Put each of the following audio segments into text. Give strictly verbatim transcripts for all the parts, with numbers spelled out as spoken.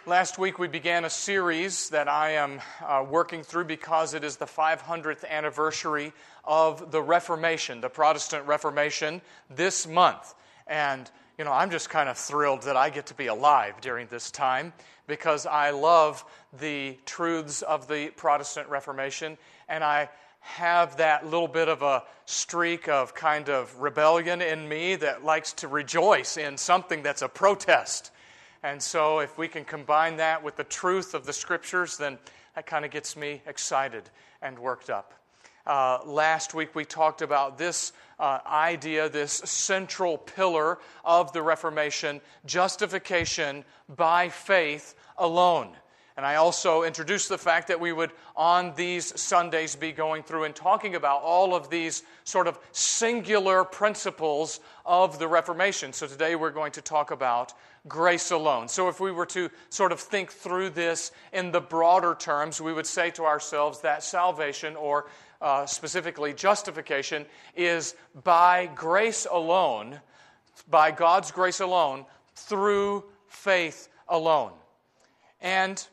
Last week we began a series that I am uh, working through because it is the five hundredth anniversary of the Reformation, the Protestant Reformation, this month. And, you know, I'm just kind of thrilled that I get to be alive during this time because I love the truths of the Protestant Reformation, and I have that little bit of a streak of kind of rebellion in me that likes to rejoice in something that's a protest. And so if we can combine that with the truth of the Scriptures, then that kind of gets me excited and worked up. Uh, last week we talked about this uh, idea, this central pillar of the Reformation, justification by faith alone. And I also introduced the fact that we would, on these Sundays, be going through and talking about all of these sort of singular principles of the Reformation. So today we're going to talk about grace alone. So if we were to sort of think through this in the broader terms, we would say to ourselves that salvation, or uh, specifically justification, is by grace alone, by God's grace alone, through faith alone. And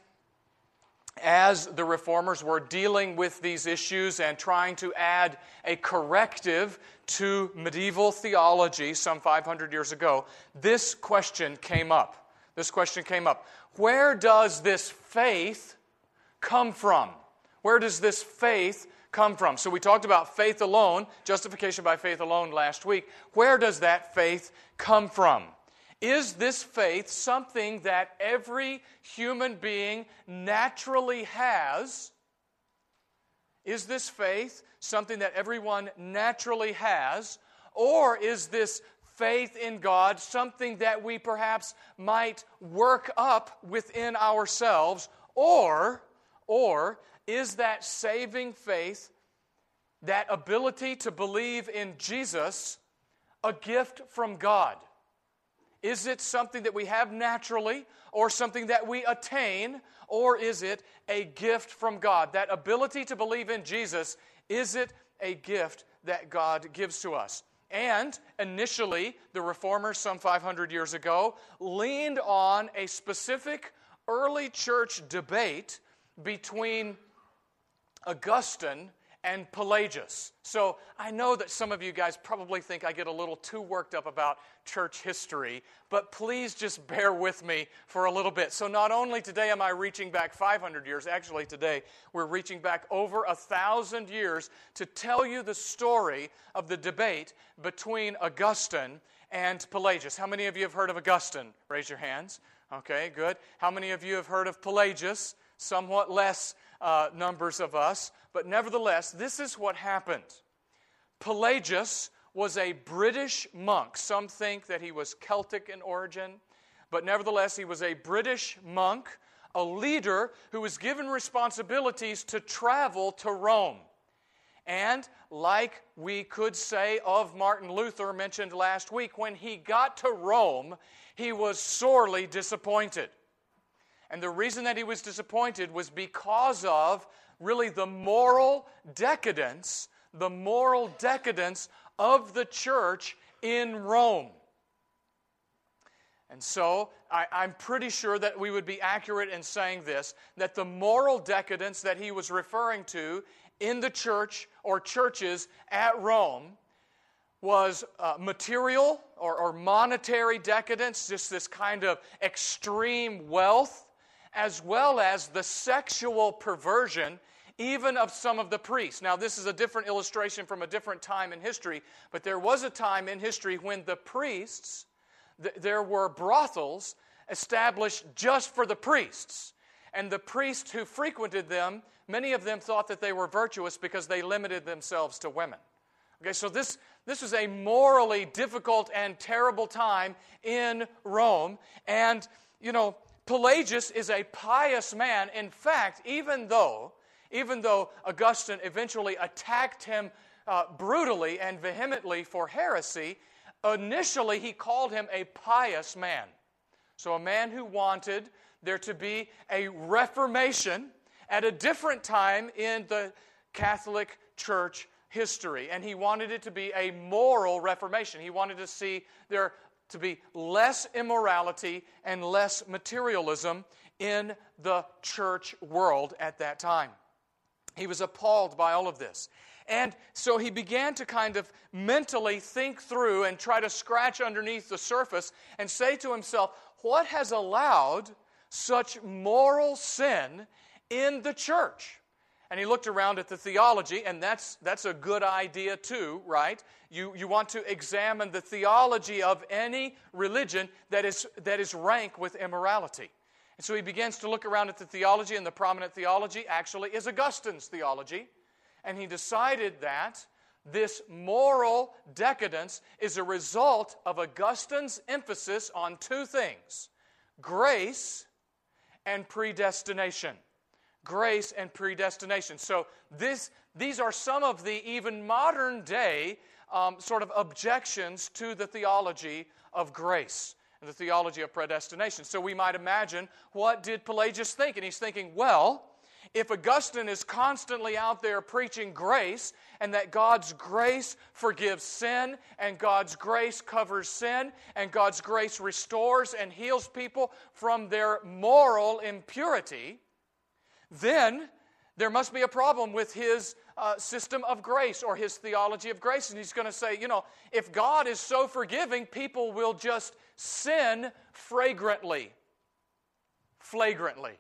as the Reformers were dealing with these issues and trying to add a corrective to medieval theology some five hundred years ago, this question came up. This question came up. Where does this faith come from? Where does this faith come from? So we talked about faith alone, justification by faith alone last week. Where does that faith come from? Is this faith something that every human being naturally has? Is this faith something that everyone naturally has? Or is this faith in God something that we perhaps might work up within ourselves? Or, or is that saving faith, that ability to believe in Jesus, a gift from God? Is it something that we have naturally, or something that we attain, or is it a gift from God? That ability to believe in Jesus, is it a gift that God gives to us? And initially, the Reformers some five hundred years ago leaned on a specific early church debate between Augustine and Pelagius. So I know that some of you guys probably think I get a little too worked up about church history, but please just bear with me for a little bit. So not only today am I reaching back five hundred years, actually today we're reaching back over a thousand years to tell you the story of the debate between Augustine and Pelagius. How many of you have heard of Augustine? Raise your hands. Okay, good. How many of you have heard of Pelagius? Somewhat less uh, numbers of us. But nevertheless, this is what happened. Pelagius was a British monk. Some think that he was Celtic in origin, but nevertheless, he was a British monk, a leader who was given responsibilities to travel to Rome. And like we could say of Martin Luther, mentioned last week, when he got to Rome, he was sorely disappointed. And the reason that he was disappointed was because of really the moral decadence, the moral decadence of the church in Rome. And so I, I'm pretty sure that we would be accurate in saying this, that the moral decadence that he was referring to in the church or churches at Rome was uh, material or, or monetary decadence, just this kind of extreme wealth, as well as the sexual perversion even of some of the priests. Now, this is a different illustration from a different time in history, but there was a time in history when the priests, th- there were brothels established just for the priests. And the priests who frequented them, many of them thought that they were virtuous because they limited themselves to women. Okay, so this, this was a morally difficult and terrible time in Rome. And, you know, Pelagius is a pious man. In fact, even though Even though Augustine eventually attacked him uh, brutally and vehemently for heresy, initially he called him a pious man. So a man who wanted there to be a reformation at a different time in the Catholic Church history. And he wanted it to be a moral reformation. He wanted to see there to be less immorality and less materialism in the church world at that time. He was appalled by all of this. And so he began to kind of mentally think through and try to scratch underneath the surface and say to himself, what has allowed such moral sin in the church? And he looked around at the theology, and that's that's a good idea too, right? You you want to examine the theology of any religion that is that is rank with immorality. And so he begins to look around at the theology, and the prominent theology actually is Augustine's theology. And he decided that this moral decadence is a result of Augustine's emphasis on two things: grace and predestination. Grace and predestination. So this, these are some of the even modern day um, sort of objections to the theology of grace and the theology of predestination. So we might imagine, what did Pelagius think? And he's thinking, well, if Augustine is constantly out there preaching grace, and that God's grace forgives sin, and God's grace covers sin, and God's grace restores and heals people from their moral impurity, then there must be a problem with his uh, system of grace or his theology of grace. And he's going to say, you know, if God is so forgiving, people will just sin fragrantly. Flagrantly.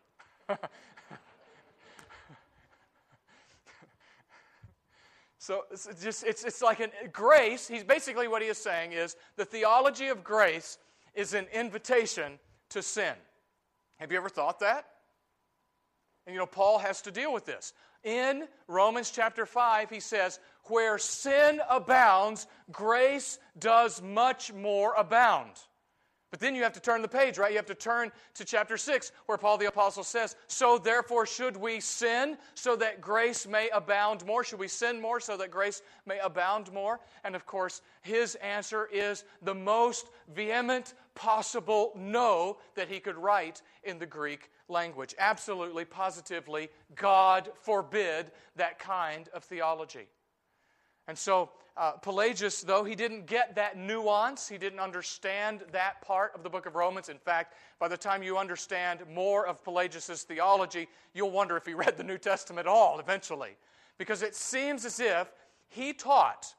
So it's just it's it's like an grace. He's basically what he is saying is the theology of grace is an invitation to sin. Have you ever thought that? And you know, Paul has to deal with this. In Romans chapter five, he says, where sin abounds, grace does much more abound. But then you have to turn the page, right? You have to turn to chapter six, where Paul the Apostle says, so therefore should we sin so that grace may abound more? Should we sin more so that grace may abound more? And of course, his answer is the most vehement possible no that he could write in the Greek language. Absolutely, positively, God forbid that kind of theology. And so, uh, Pelagius, though, he didn't get that nuance. He didn't understand that part of the book of Romans. In fact, by the time you understand more of Pelagius' theology, you'll wonder if he read the New Testament at all eventually. Because it seems as if he taught,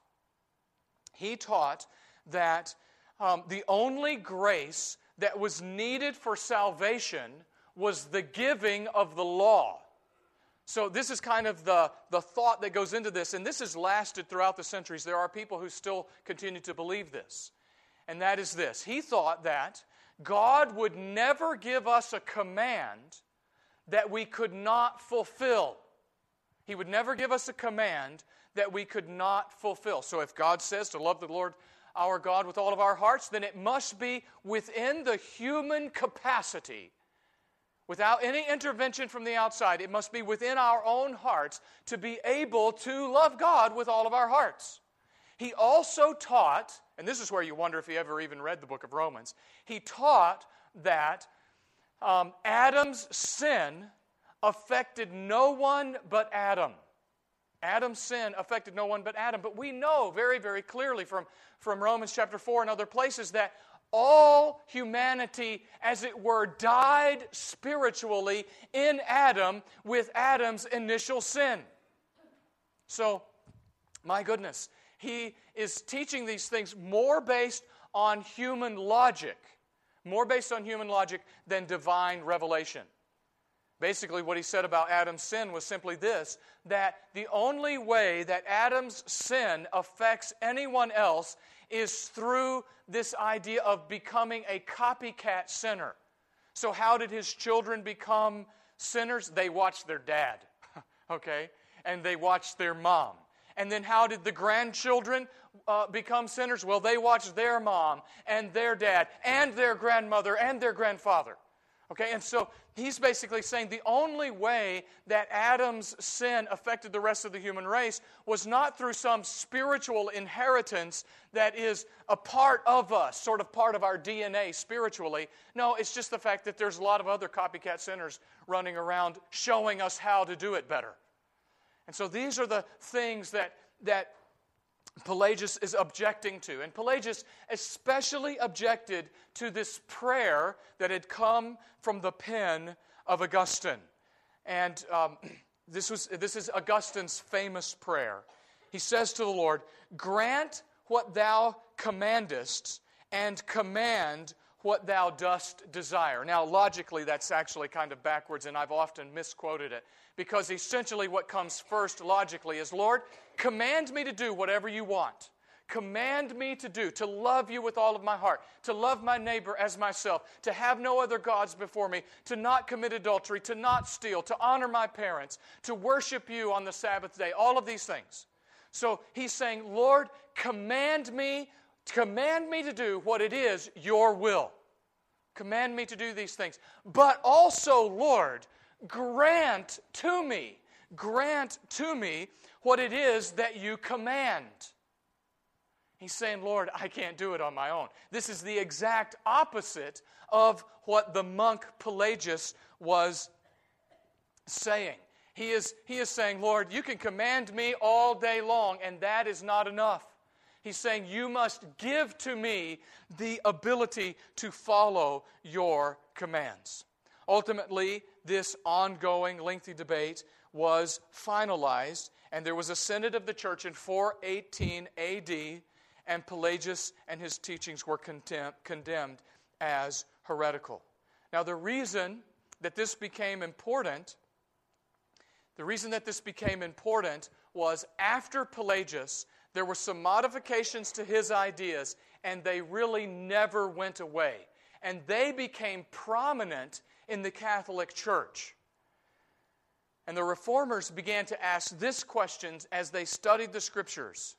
he taught that um, the only grace that was needed for salvation was the giving of the law. So this is kind of the, the thought that goes into this, and this has lasted throughout the centuries. There are people who still continue to believe this, and that is this. He thought that God would never give us a command that we could not fulfill. He would never give us a command that we could not fulfill. So if God says to love the Lord our God with all of our hearts, then it must be within the human capacity. Without any intervention from the outside, it must be within our own hearts to be able to love God with all of our hearts. He also taught, and this is where you wonder if he ever even read the book of Romans, he taught that um, Adam's sin affected no one but Adam. Adam's sin affected no one but Adam. But we know very, very clearly from, from Romans chapter four and other places that all humanity, as it were, died spiritually in Adam with Adam's initial sin. So, my goodness, he is teaching these things more based on human logic, more based on human logic than divine revelation. Basically, what he said about Adam's sin was simply this, that the only way that Adam's sin affects anyone else is through this idea of becoming a copycat sinner. So how did his children become sinners? They watched their dad, okay? And they watched their mom. And then how did the grandchildren uh, become sinners? Well, they watched their mom and their dad and their grandmother and their grandfather. Okay, and so he's basically saying the only way that Adam's sin affected the rest of the human race was not through some spiritual inheritance that is a part of us, sort of part of our D N A spiritually. No, it's just the fact that there's a lot of other copycat sinners running around showing us how to do it better. And so these are the things that, that Pelagius is objecting to. And Pelagius especially objected to this prayer that had come from the pen of Augustine. And um, this was this is Augustine's famous prayer. He says to the Lord, "Grant what thou commandest, and command what thou dost desire." Now, logically, that's actually kind of backwards, and I've often misquoted it. Because essentially what comes first logically is, Lord, command me to do whatever you want. Command me to do, to love you with all of my heart, to love my neighbor as myself, to have no other gods before me, to not commit adultery, to not steal, to honor my parents, to worship you on the Sabbath day, all of these things. So he's saying, Lord, command me, command me to do what it is your will. Command me to do these things. But also, Lord, grant to me, grant to me what it is that you command. He's saying, Lord, I can't do it on my own. This is the exact opposite of what the monk Pelagius was saying. He is, he is saying, Lord, you can command me all day long, and that is not enough. He's saying, you must give to me the ability to follow your commands. Ultimately, this ongoing, lengthy debate was finalized, and there was a synod of the church in four eighteen A D, and Pelagius and his teachings were condemn, condemned as heretical. Now, the reason that this became important, the reason that this became important was after Pelagius, there were some modifications to his ideas, and they really never went away. And they became prominent in the Catholic Church. And the Reformers began to ask this question as they studied the Scriptures.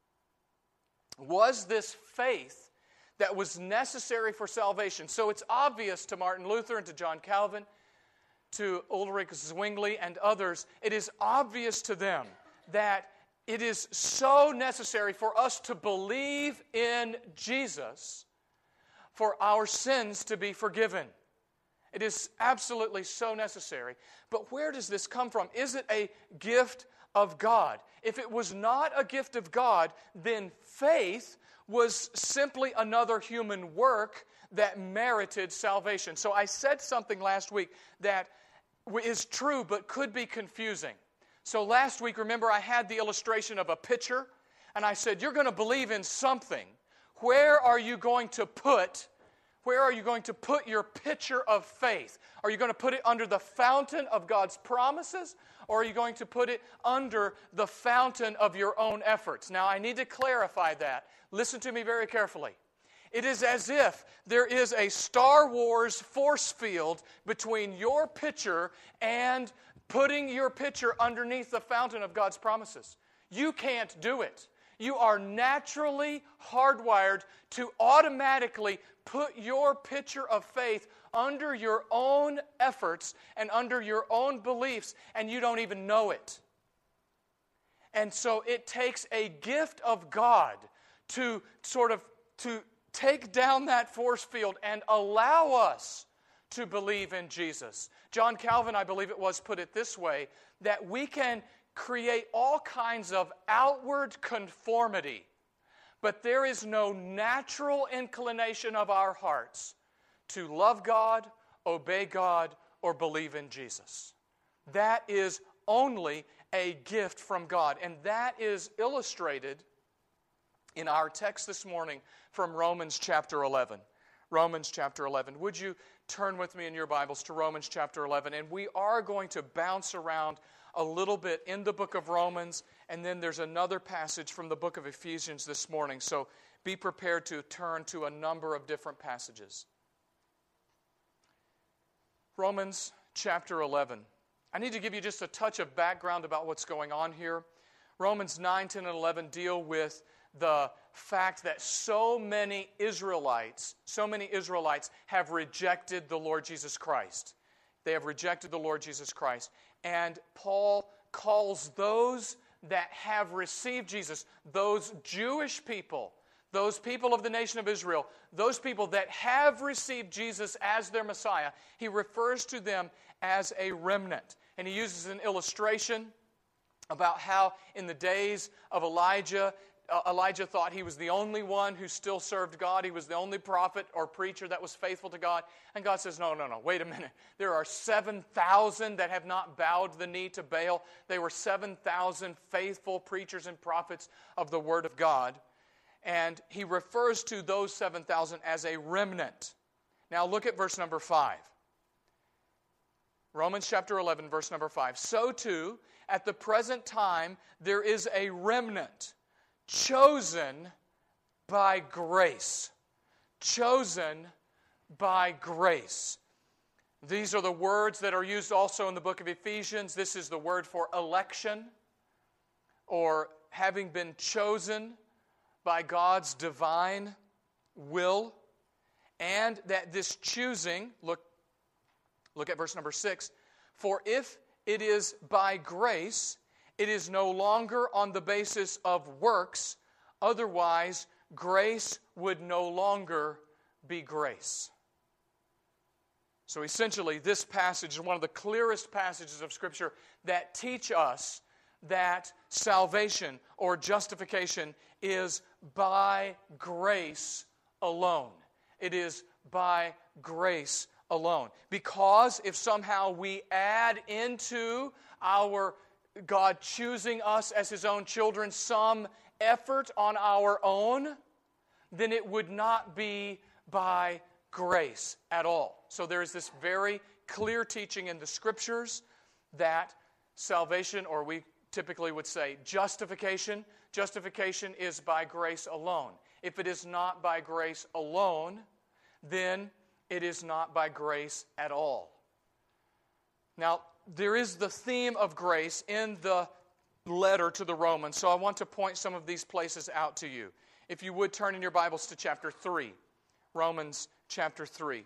Was this faith that was necessary for salvation? So it's obvious to Martin Luther and to John Calvin, to Ulrich Zwingli and others, it is obvious to them that it is so necessary for us to believe in Jesus for our sins to be forgiven. It is absolutely so necessary. But where does this come from? Is it a gift of God? If it was not a gift of God, then faith was simply another human work that merited salvation. So I said something last week that is true but could be confusing. So last week, remember, I had the illustration of a pitcher, and I said, you're going to believe in something. Where are you going to put Where are you going to put your pitcher of faith? Are you going to put it under the fountain of God's promises, or are you going to put it under the fountain of your own efforts? Now, I need to clarify that. Listen to me very carefully. It is as if there is a Star Wars force field between your pitcher and putting your pitcher underneath the fountain of God's promises. You can't do it. You are naturally hardwired to automatically put your pitcher of faith under your own efforts and under your own beliefs, and you don't even know it. And so it takes a gift of God to sort of to take down that force field and allow us to believe in Jesus. John Calvin, I believe it was, put it this way, that we can create all kinds of outward conformity, but there is no natural inclination of our hearts to love God, obey God, or believe in Jesus. That is only a gift from God, and that is illustrated in our text this morning from Romans chapter eleven. Romans chapter eleven. Would you turn with me in your Bibles to Romans chapter eleven? And we are going to bounce around a little bit in the book of Romans, and then there's another passage from the book of Ephesians this morning. So be prepared to turn to a number of different passages. Romans chapter eleven. I need to give you just a touch of background about what's going on here. Romans nine, ten, and eleven deal with the fact that so many Israelites, so many Israelites have rejected the Lord Jesus Christ. They have rejected the Lord Jesus Christ. And Paul calls those that have received Jesus, those Jewish people, those people of the nation of Israel, those people that have received Jesus as their Messiah, he refers to them as a remnant. And he uses an illustration about how in the days of Elijah, uh, Elijah thought he was the only one who still served God. He was the only prophet or preacher that was faithful to God. And God says, no, no, no, wait a minute. There are seven thousand that have not bowed the knee to Baal. They were seven thousand faithful preachers and prophets of the Word of God. And he refers to those seven thousand as a remnant. Now look at verse number five. Romans chapter eleven, verse number five. So too, at the present time, there is a remnant chosen by grace. Chosen by grace. These are the words that are used also in the book of Ephesians. This is the word for election, or having been chosen by God's divine will. And that this choosing, look, look at verse number six. For if it is by grace, it is no longer on the basis of works. Otherwise, grace would no longer be grace. So essentially, this passage is one of the clearest passages of Scripture that teach us that salvation or justification is by grace alone. It is by grace alone. Because if somehow we add into our God choosing us as His own children some effort on our own, then it would not be by grace at all. So there is this very clear teaching in the Scriptures that salvation, or we typically would say justification, justification is by grace alone. If it is not by grace alone, then it is not by grace at all. Now, there is the theme of grace in the letter to the Romans, so I want to point some of these places out to you. If you would turn in your Bibles to chapter three, Romans chapter three.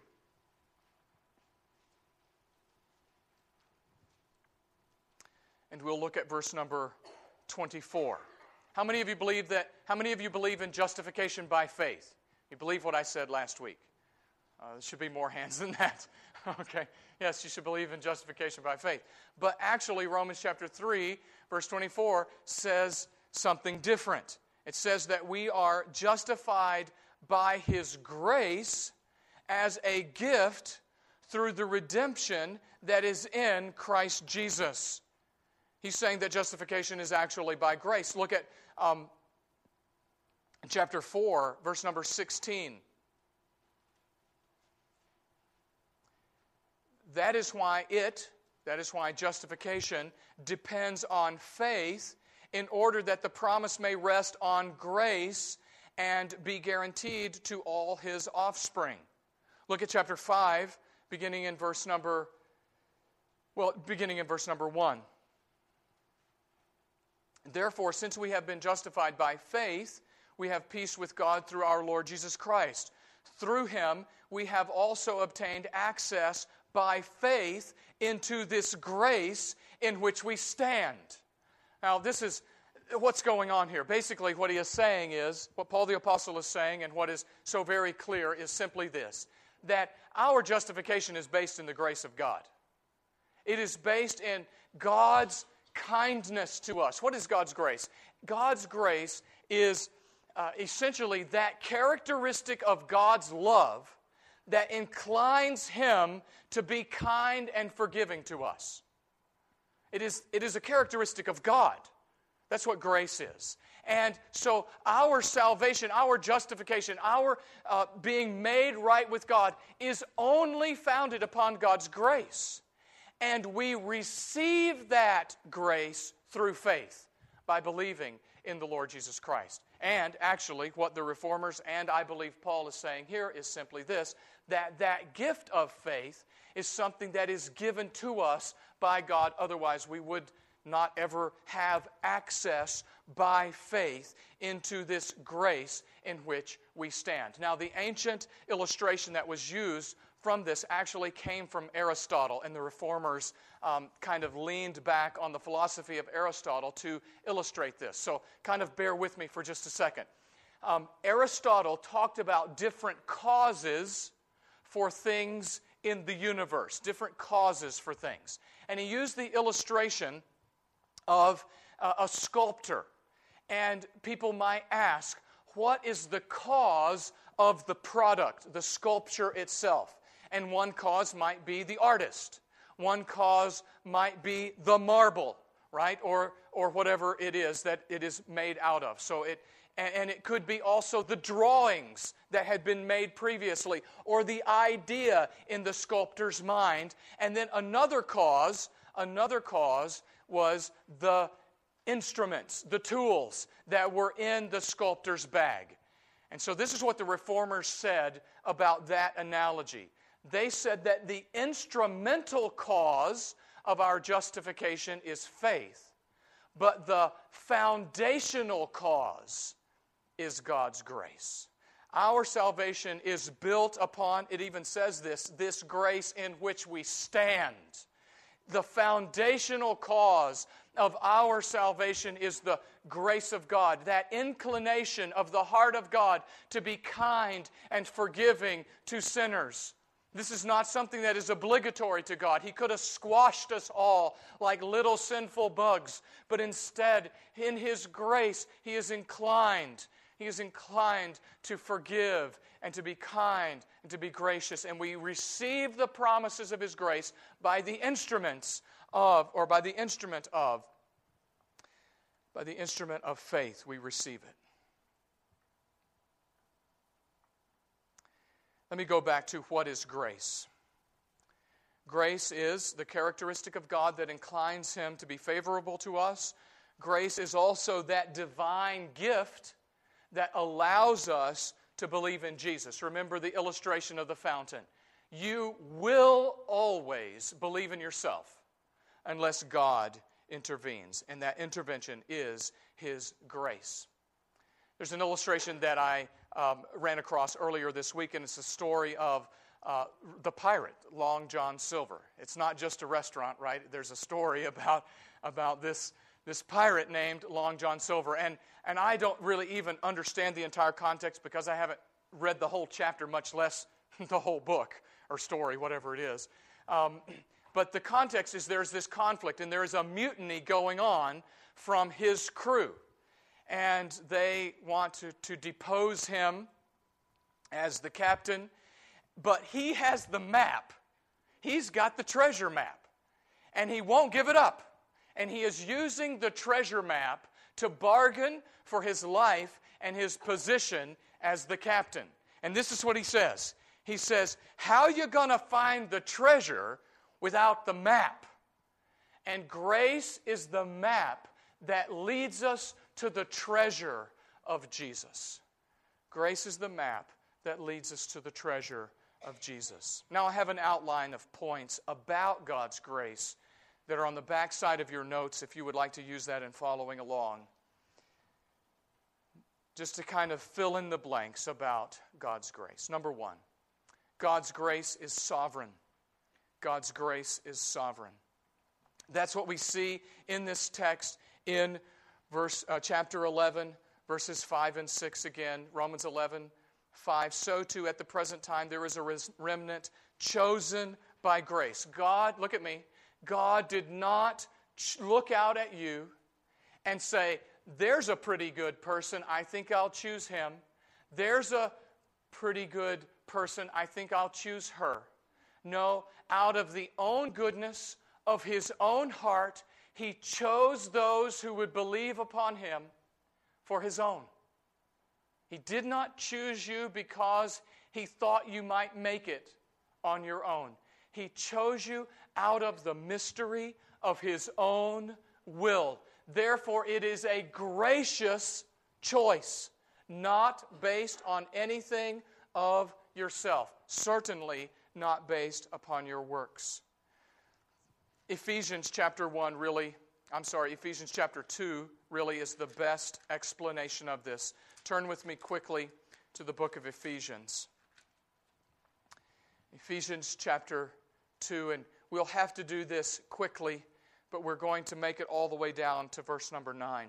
And we'll look at verse number twenty-four. How many of you believe that? How many of you believe in justification by faith? You believe what I said last week? Uh, there should be more hands than that. Okay. Yes, you should believe in justification by faith. But actually, Romans chapter three, verse twenty-four says something different. It says that we are justified by His grace as a gift through the redemption that is in Christ Jesus. He's saying that justification is actually by grace. Look at um, chapter four, verse number sixteen. That is why it, that is why justification depends on faith, in order that the promise may rest on grace and be guaranteed to all His offspring. Look at chapter five, beginning in verse number, well, beginning in verse number one. Therefore, since we have been justified by faith, we have peace with God through our Lord Jesus Christ. Through Him, we have also obtained access by faith into this grace in which we stand. Now, this is what's going on here. Basically, what he is saying is, what Paul the Apostle is saying, and what is so very clear, is simply this, that our justification is based in the grace of God. It is based in God's kindness to us. What is God's grace? God's grace is uh, essentially that characteristic of God's love that inclines Him to be kind and forgiving to us. It is, it is a characteristic of God. That's what grace is. And so our salvation, our justification, our uh, being made right with God is only founded upon God's grace. And we receive that grace through faith by believing in the Lord Jesus Christ. And actually, what the Reformers and I believe Paul is saying here is simply this, that that gift of faith is something that is given to us by God. Otherwise, we would not ever have access by faith into this grace in which we stand. Now, the ancient illustration that was used from this actually came from Aristotle, and the Reformers um, kind of leaned back on the philosophy of Aristotle to illustrate this. So kind of bear with me for just a second. Um, Aristotle talked about different causes for things in the universe, different causes for things. And he used the illustration of uh, a sculptor. And people might ask, what is the cause of the product, the sculpture itself? And one cause might be the artist. One cause might be the marble, right? Or or whatever it is that it is made out of. So it and, and it could be also the drawings that had been made previously, or the idea in the sculptor's mind. And then another cause, another cause was the instruments, the tools that were in the sculptor's bag. And so this is what the Reformers said about that analogy. They said that the instrumental cause of our justification is faith, but the foundational cause is God's grace. Our salvation is built upon, it even says this, this grace in which we stand. The foundational cause of our salvation is the grace of God, that inclination of the heart of God to be kind and forgiving to sinners. This is not something that is obligatory to God. He could have squashed us all like little sinful bugs, but instead, in His grace, He is inclined. He is inclined to forgive and to be kind and to be gracious. And we receive the promises of His grace by the instruments of, or by the instrument of, by the instrument of faith, we receive it. Let me go back to what is grace. Grace is the characteristic of God that inclines Him to be favorable to us. Grace is also that divine gift that allows us to believe in Jesus. Remember the illustration of the fountain. You will always believe in yourself unless God intervenes, and that intervention is His grace. There's an illustration that I um, ran across earlier this week, and it's a story of uh, the pirate, Long John Silver. It's not just a restaurant, right? There's a story about, about this, this pirate named Long John Silver, and, and I don't really even understand the entire context because I haven't read the whole chapter, much less the whole book or story, whatever it is. Um, but the context is there's this conflict, and there is a mutiny going on from his crew. And they want to, to depose him as the captain. But he has the map. He's got the treasure map. And he won't give it up. And he is using the treasure map to bargain for his life and his position as the captain. And this is what he says. He says, how are you going to find the treasure without the map? And grace is the map that leads us to the treasure of Jesus. Grace is the map that leads us to the treasure of Jesus. Now I have an outline of points about God's grace that are on the back side of your notes if you would like to use that in following along. Just to kind of fill in the blanks about God's grace. Number one, God's grace is sovereign. God's grace is sovereign. That's what we see in this text in verse uh, chapter eleven, verses five and six again. Romans eleven, five. So too at the present time there is a remnant chosen by grace. God, look at me, God did not look out at you and say, there's a pretty good person, I think I'll choose him. There's a pretty good person, I think I'll choose her. No, out of the own goodness of His own heart, He chose those who would believe upon Him for His own. He did not choose you because He thought you might make it on your own. He chose you out of the mystery of His own will. Therefore, it is a gracious choice, not based on anything of yourself. Certainly not based upon your works. Ephesians chapter one really, I'm sorry, Ephesians chapter two really is the best explanation of this. Turn with me quickly to the book of Ephesians. Ephesians chapter two, and we'll have to do this quickly, but we're going to make it all the way down to verse number nine.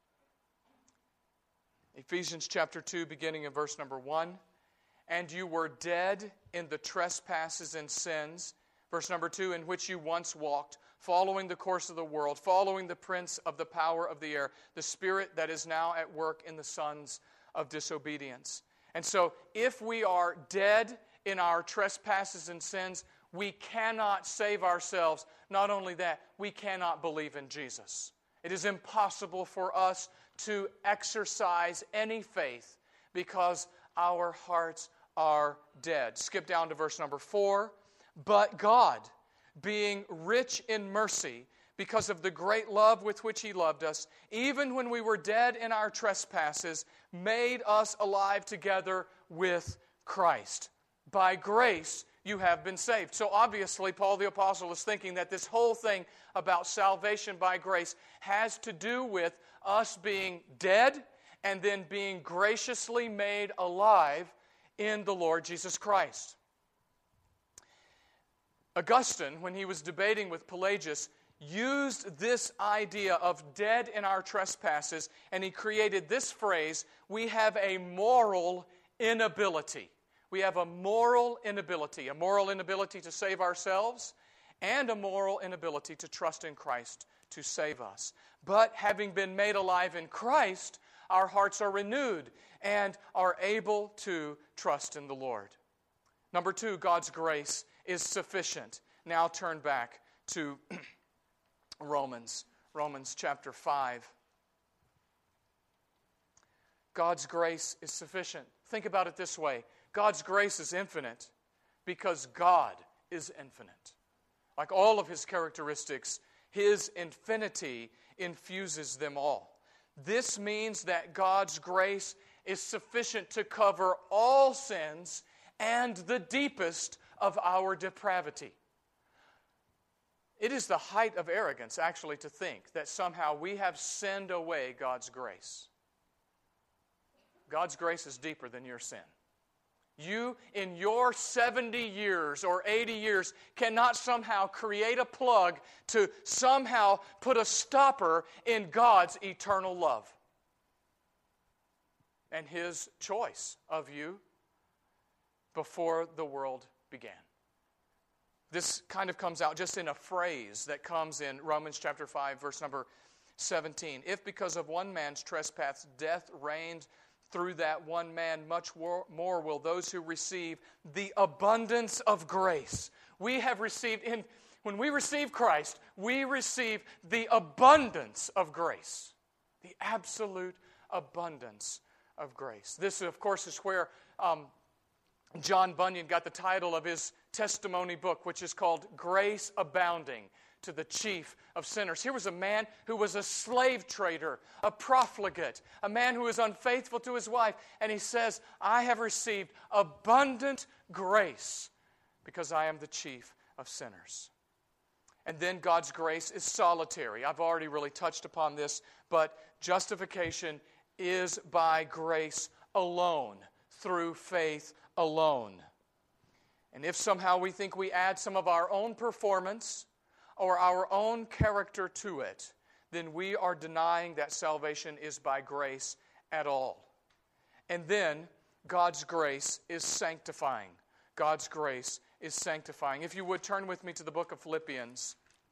Ephesians chapter two, beginning in verse number one. And you were dead in the trespasses and sins Verse number two, in which you once walked, following the course of the world, following the prince of the power of the air, the spirit that is now at work in the sons of disobedience. And so, if we are dead in our trespasses and sins, we cannot save ourselves. Not only that, we cannot believe in Jesus. It is impossible for us to exercise any faith because our hearts are dead. Skip down to verse number four. But God, being rich in mercy, because of the great love with which He loved us, even when we were dead in our trespasses, made us alive together with Christ. By grace you have been saved. So obviously, Paul the Apostle is thinking that this whole thing about salvation by grace has to do with us being dead and then being graciously made alive in the Lord Jesus Christ. Augustine, when he was debating with Pelagius, used this idea of dead in our trespasses, and he created this phrase, we have a moral inability. We have a moral inability, a moral inability to save ourselves, and a moral inability to trust in Christ to save us. But having been made alive in Christ, our hearts are renewed and are able to trust in the Lord. Number two, God's grace is sufficient. Now turn back to Romans, Romans chapter five. God's grace is sufficient. Think about it this way. God's grace is infinite because God is infinite. Like all of His characteristics, His infinity infuses them all. This means that God's grace is sufficient to cover all sins and the deepest of our depravity. It is the height of arrogance, actually, to think that somehow we have sinned away God's grace. God's grace is deeper than your sin. You, in your seventy years or eighty years, cannot somehow create a plug to somehow put a stopper in God's eternal love and His choice of you before the world began. This kind of comes out just in a phrase that comes in Romans chapter five, verse number seventeen. If because of one man's trespass death reigned through that one man, much more will those who receive the abundance of grace. We have received, in when we receive Christ, we receive the abundance of grace. The absolute abundance of grace. This, of course, is where um, John Bunyan got the title of his testimony book, which is called Grace Abounding to the Chief of Sinners. Here was a man who was a slave trader, a profligate, a man who was unfaithful to his wife, and he says, I have received abundant grace because I am the chief of sinners. And then God's grace is solitary. I've already really touched upon this, but justification is by grace alone, through faith alone. And if somehow we think we add some of our own performance or our own character to it, then we are denying that salvation is by grace at all. And then God's grace is sanctifying. God's grace is sanctifying. If you would turn with me to the book of Philippians.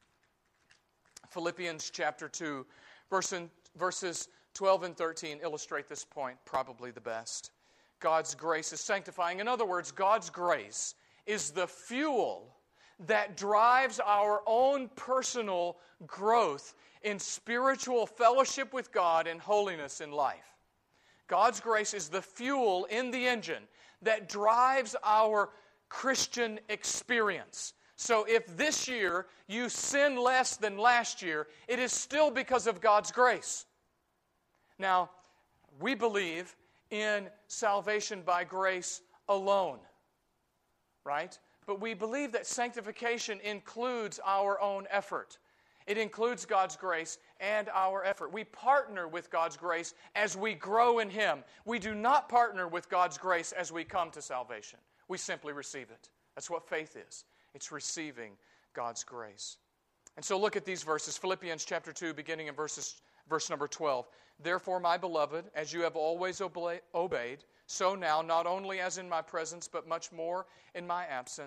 Philippians chapter two, verses twelve and thirteen illustrate this point probably the best. God's grace is sanctifying. In other words, God's grace is the fuel that drives our own personal growth in spiritual fellowship with God and holiness in life. God's grace is the fuel in the engine that drives our Christian experience. So if this year you sin less than last year, it is still because of God's grace. Now, we believe in salvation by grace alone, right? But we believe that sanctification includes our own effort. It includes God's grace and our effort. We partner with God's grace as we grow in Him. We do not partner with God's grace as we come to salvation. We simply receive it. That's what faith is. It's receiving God's grace. And so look at these verses. Philippians chapter two, beginning in verses, verse number twelve. Therefore, my beloved, as you have always obeyed, so now, not only as in my presence, but much more in my absence,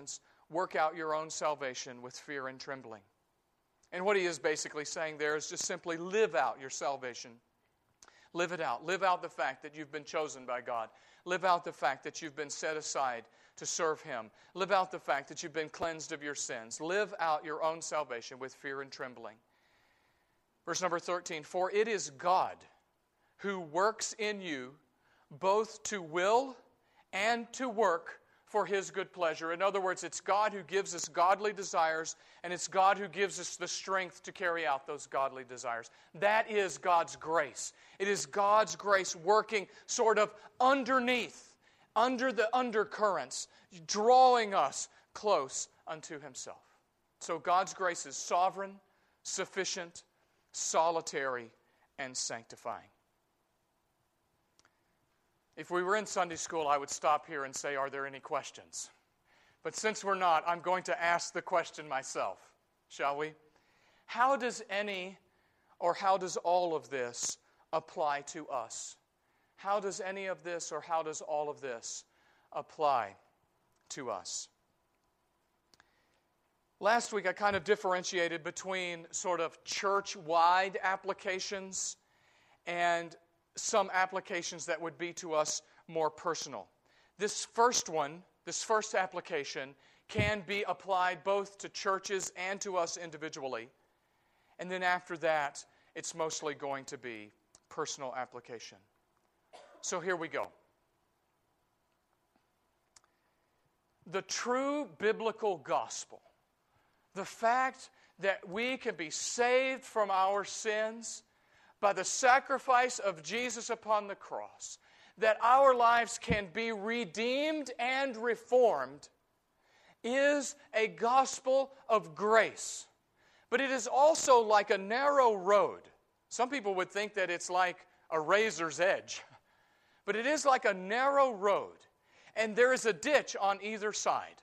work out your own salvation with fear and trembling. And what he is basically saying there is just simply live out your salvation. Live it out. Live out the fact that you've been chosen by God. Live out the fact that you've been set aside to serve Him. Live out the fact that you've been cleansed of your sins. Live out your own salvation with fear and trembling. Verse number thirteen, for it is God who works in you both to will and to work for His good pleasure. In other words, it's God who gives us godly desires, and it's God who gives us the strength to carry out those godly desires. That is God's grace. It is God's grace working sort of underneath, under the undercurrents, drawing us close unto Himself. So God's grace is sovereign, sufficient, solitary, and sanctifying. If we were in Sunday school, I would stop here and say, are there any questions? But since we're not, I'm going to ask the question myself, shall we? How does any, or how does all of this apply to us? How does any of this, or how does all of this apply to us? Last week, I kind of differentiated between sort of church-wide applications and some applications that would be to us more personal. This first one, this first application, can be applied both to churches and to us individually. And then after that, it's mostly going to be personal application. So here we go. The true biblical gospel, the fact that we can be saved from our sins by the sacrifice of Jesus upon the cross, that our lives can be redeemed and reformed, is a gospel of grace. But it is also like a narrow road. Some people would think that it's like a razor's edge. But it is like a narrow road. And there is a ditch on either side.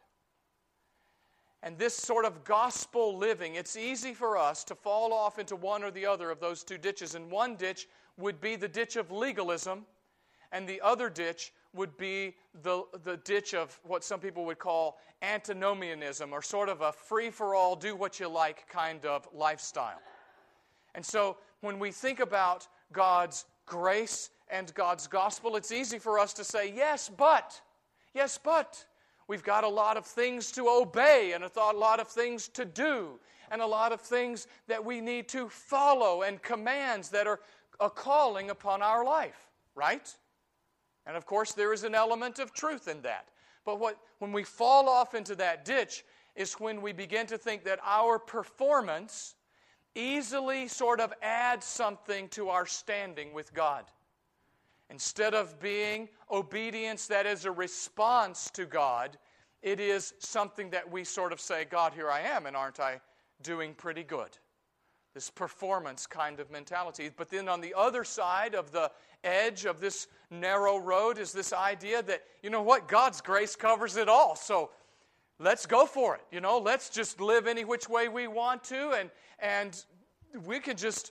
And this sort of gospel living, it's easy for us to fall off into one or the other of those two ditches. And one ditch would be the ditch of legalism, and the other ditch would be the, the ditch of what some people would call antinomianism, or sort of a free-for-all, do-what-you-like kind of lifestyle. And so when we think about God's grace and God's gospel, it's easy for us to say, yes, but, yes, but, we've got a lot of things to obey and a lot of things to do and a lot of things that we need to follow and commands that are a calling upon our life, right? And of course, there is an element of truth in that. But what when we fall off into that ditch is when we begin to think that our performance easily sort of adds something to our standing with God. Instead of being obedience that is a response to God, it is something that we sort of say, God, here I am, and aren't I doing pretty good? This performance kind of mentality. But then on the other side of the edge of this narrow road is this idea that, you know what, God's grace covers it all. So let's go for it. You know, let's just live any which way we want to, and and we can just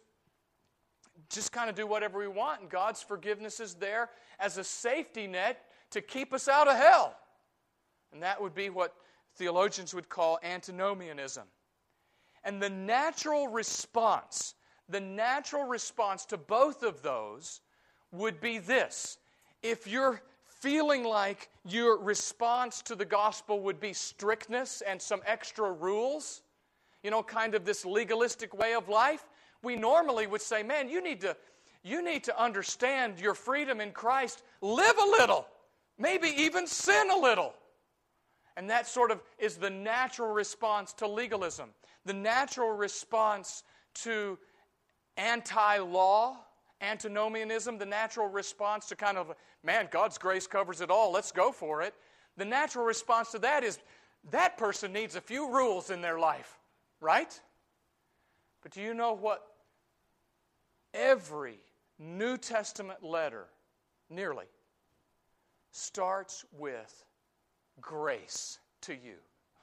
just kind of do whatever we want, and God's forgiveness is there as a safety net to keep us out of hell. And that would be what theologians would call antinomianism. And the natural response, the natural response to both of those would be this. If you're feeling like your response to the gospel would be strictness and some extra rules, you know, kind of this legalistic way of life, we normally would say, man, you need to, you need to understand your freedom in Christ. Live a little. Maybe even sin a little. And that sort of is the natural response to legalism. The natural response to anti-law, antinomianism, the natural response to kind of, man, God's grace covers it all, let's go for it. The natural response to that is, that person needs a few rules in their life, right? But do you know what? Every New Testament letter, nearly, starts with grace to you.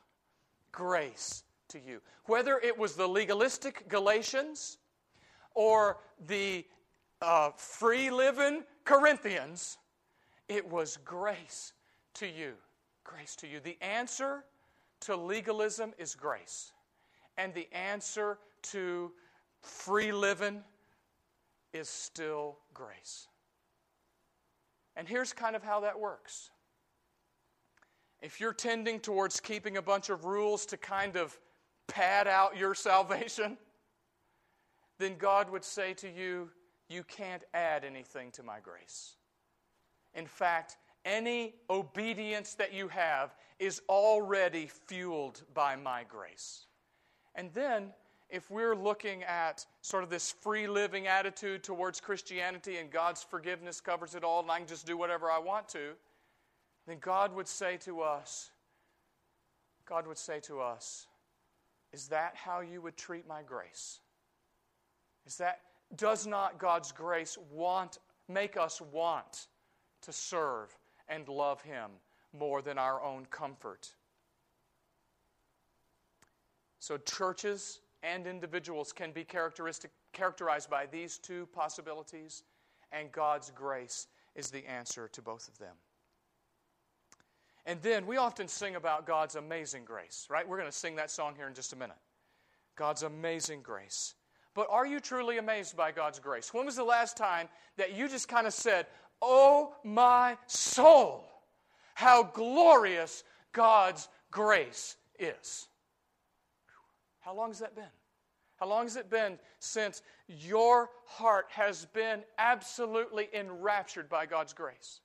Grace to you. Whether it was the legalistic Galatians or the uh, free-living Corinthians, it was grace to you. Grace to you. The answer to legalism is grace. And the answer to free living is still grace. And here's kind of how that works. If you're tending towards keeping a bunch of rules to kind of pad out your salvation, then God would say to you, you can't add anything to my grace. In fact, any obedience that you have is already fueled by my grace. And then, if we're looking at sort of this free living attitude towards Christianity and God's forgiveness covers it all and I can just do whatever I want to, then God would say to us, God would say to us, is that how you would treat my grace? Is that, does not God's grace want, make us want to serve and love Him more than our own comfort? So churches and individuals can be characteristic, characterized by these two possibilities, and God's grace is the answer to both of them. And then we often sing about God's amazing grace, right? We're going to sing that song here in just a minute. God's amazing grace. But are you truly amazed by God's grace? When was the last time that you just kind of said, oh my soul, how glorious God's grace is? How long has that been? How long has it been since your heart has been absolutely enraptured by God's grace?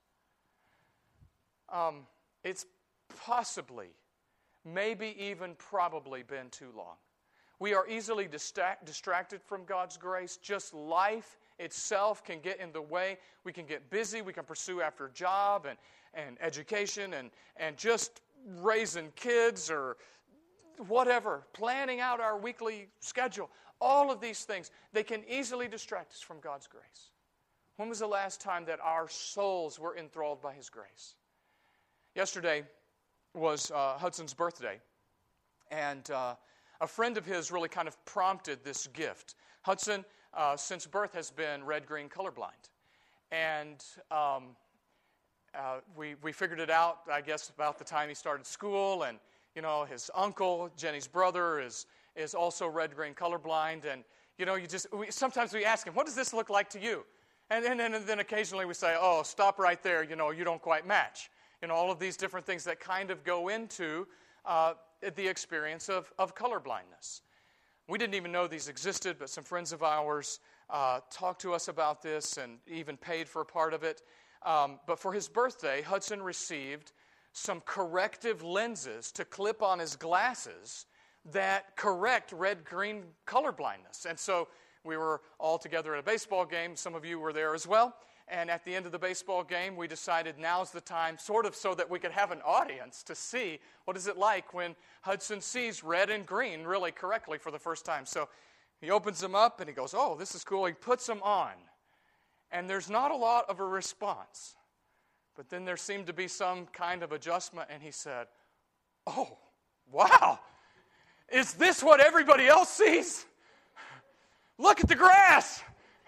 Um, it's possibly, maybe even probably been too long. We are easily distract, distracted from God's grace. Just life itself can get in the way. We can get busy. We can pursue after a job and, and education and, and just raising kids or whatever, planning out our weekly schedule. All of these things, they can easily distract us from God's grace. When was the last time that our souls were enthralled by His grace? Yesterday was uh, Hudson's birthday, and uh, a friend of his really kind of prompted this gift. Hudson, uh, since birth, has been red-green colorblind, and um, uh, we we figured it out, I guess, about the time he started school. And you know, his uncle, Jenny's brother, is is also red-green colorblind, and you know, you just we, sometimes we ask him, "What does this look like to you?" And then and then occasionally we say, "Oh, stop right there. You know, you don't quite match." You know, all of these different things that kind of go into uh, the experience of, of color blindness. We didn't even know these existed, but some friends of ours uh, talked to us about this and even paid for a part of it. Um, but for his birthday, Hudson received some corrective lenses to clip on his glasses that correct red-green color blindness. And so we were all together at a baseball game. Some of you were there as well. And at the end of the baseball game, we decided now's the time, sort of so that we could have an audience to see what is it like when Hudson sees red and green really correctly for the first time. So he opens them up and he goes, oh, this is cool. He puts them on. And there's not a lot of a response. But then there seemed to be some kind of adjustment, and he said, oh, wow, is this what everybody else sees? Look at the grass.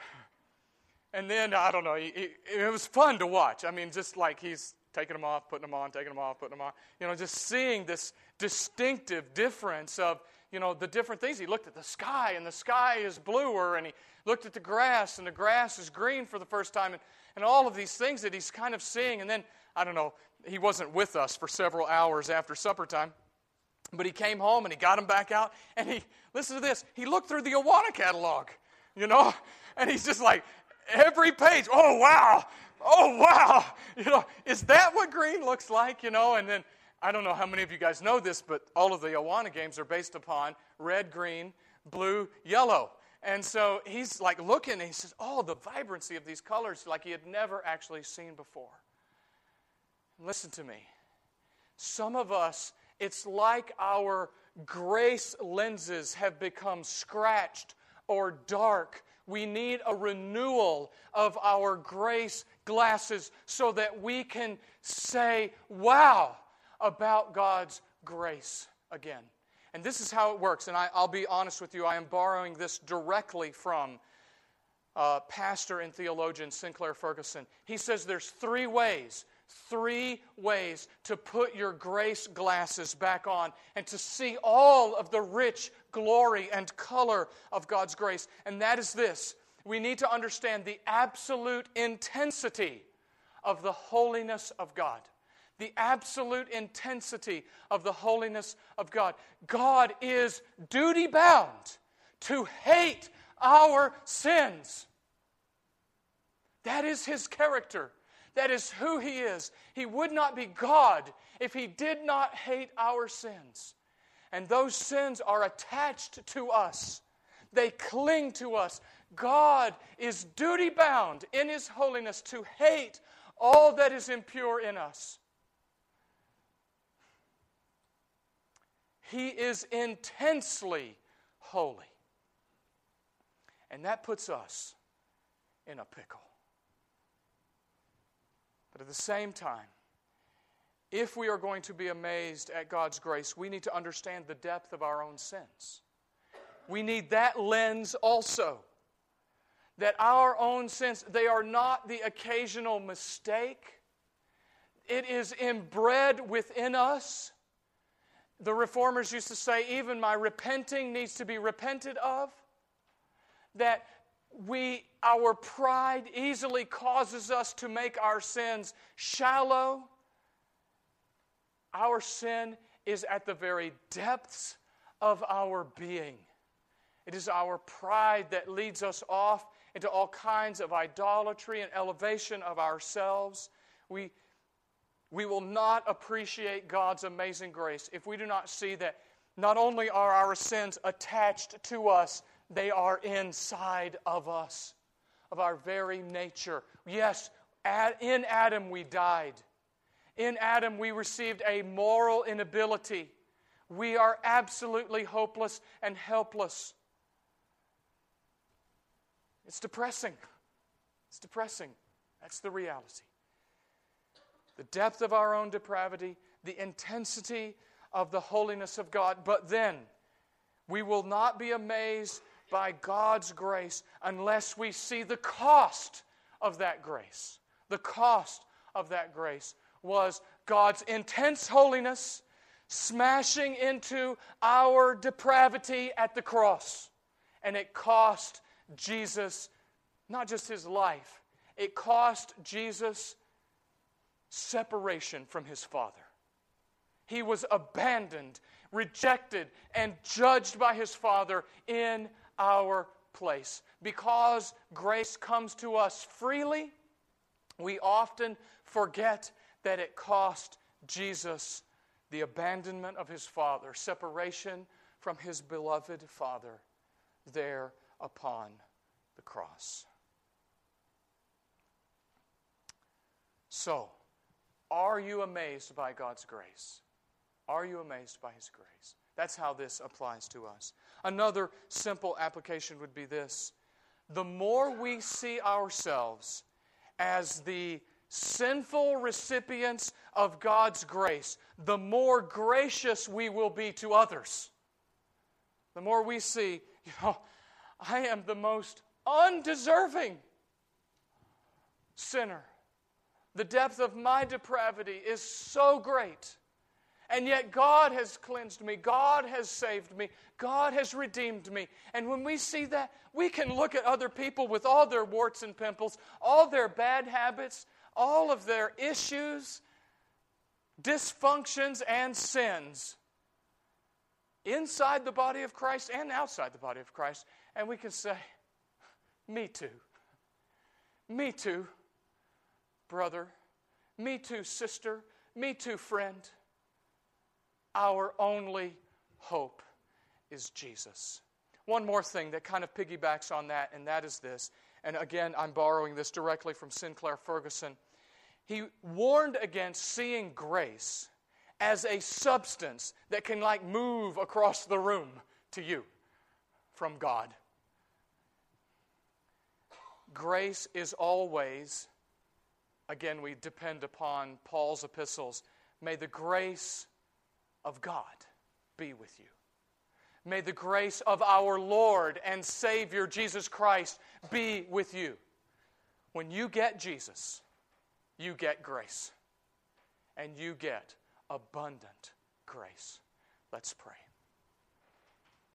And then, I don't know, he, he, it was fun to watch. I mean, just like he's taking them off, putting them on, taking them off, putting them on. You know, just seeing this distinctive difference of, you know, the different things. He looked at the sky, and the sky is bluer, and he looked at the grass, and the grass is green for the first time, and, and all of these things that he's kind of seeing. And then, I don't know, he wasn't with us for several hours after supper time, but he came home, and he got them back out, and he, listen to this, he looked through the Awana catalog, you know, and he's just like, every page, oh, wow, oh, wow. You know, is that what green looks like, you know? And then, I don't know how many of you guys know this, but all of the Awana games are based upon red, green, blue, yellow. And so he's like looking, and he says, oh, the vibrancy of these colors like he had never actually seen before. Listen to me. Some of us, it's like our grace lenses have become scratched or dark. We need a renewal of our grace glasses so that we can say, wow, about God's grace again. And this is how it works. And I, I'll be honest with you, I am borrowing this directly from uh, pastor and theologian Sinclair Ferguson. He says there's three ways three ways to put your grace glasses back on and to see all of the rich glory and color of God's grace. And that is this: we need to understand the absolute intensity of the holiness of God. The absolute intensity of the holiness of God. God is duty-bound to hate our sins. That is His character. That is who He is. He would not be God if He did not hate our sins. And those sins are attached to us. They cling to us. God is duty-bound in His holiness to hate all that is impure in us. He is intensely holy. And that puts us in a pickle. But at the same time, if we are going to be amazed at God's grace, we need to understand the depth of our own sins. We need that lens also. That our own sins, they are not the occasional mistake. It is inbred within us. The Reformers used to say, even my repenting needs to be repented of. That we, our pride easily causes us to make our sins shallow. Our sin is at the very depths of our being. It is our pride that leads us off into all kinds of idolatry and elevation of ourselves. We, we will not appreciate God's amazing grace if we do not see that not only are our sins attached to us, they are inside of us, of our very nature. Yes, in Adam we died. In Adam we received a moral inability. We are absolutely hopeless and helpless. It's depressing. It's depressing. That's the reality. The depth of our own depravity, the intensity of the holiness of God. But then, we will not be amazed by God's grace unless we see the cost of that grace. The cost of that grace was God's intense holiness smashing into our depravity at the cross. And it cost Jesus not just His life, it cost Jesus separation from His Father. He was abandoned, rejected, and judged by His Father in our place. Because grace comes to us freely, we often forget that it cost Jesus the abandonment of His Father, separation from His beloved Father there upon the cross. So, are you amazed by God's grace? Are you amazed by His grace? That's how this applies to us. Another simple application would be this. The more we see ourselves as the sinful recipients of God's grace, the more gracious we will be to others. The more we see, you know, I am the most undeserving sinner. The depth of my depravity is so great. And yet God has cleansed me. God has saved me. God has redeemed me. And when we see that, we can look at other people with all their warts and pimples, all their bad habits, all of their issues, dysfunctions, and sins inside the body of Christ and outside the body of Christ. And we can say, me too. Me too, brother. Me too, sister. Me too, friend. Our only hope is Jesus. One more thing that kind of piggybacks on that, and that is this. And again, I'm borrowing this directly from Sinclair Ferguson. He warned against seeing grace as a substance that can like move across the room to you from God. Grace is always, again, we depend upon Paul's epistles. May the grace of God be with you. May the grace of our Lord and Savior Jesus Christ be with you. When you get Jesus, you get grace. and you get abundant grace. Let's pray.